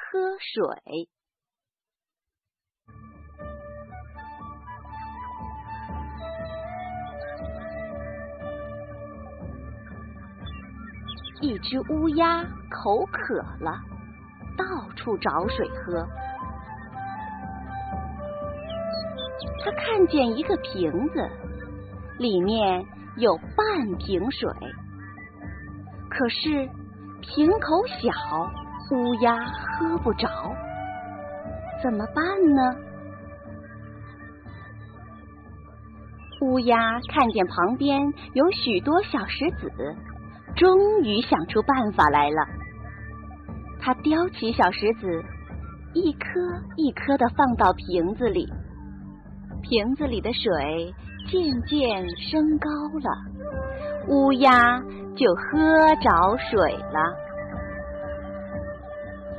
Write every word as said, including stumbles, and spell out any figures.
喝水。一只乌鸦口渴了，到处找水喝。它看见一个瓶子，里面有半瓶水，可是瓶口小，乌鸦喝不着，怎么办呢？乌鸦看见旁边有许多小石子，终于想出办法来了。它叼起小石子，一颗一颗地放到瓶子里，瓶子里的水渐渐升高了，乌鸦就喝着水了。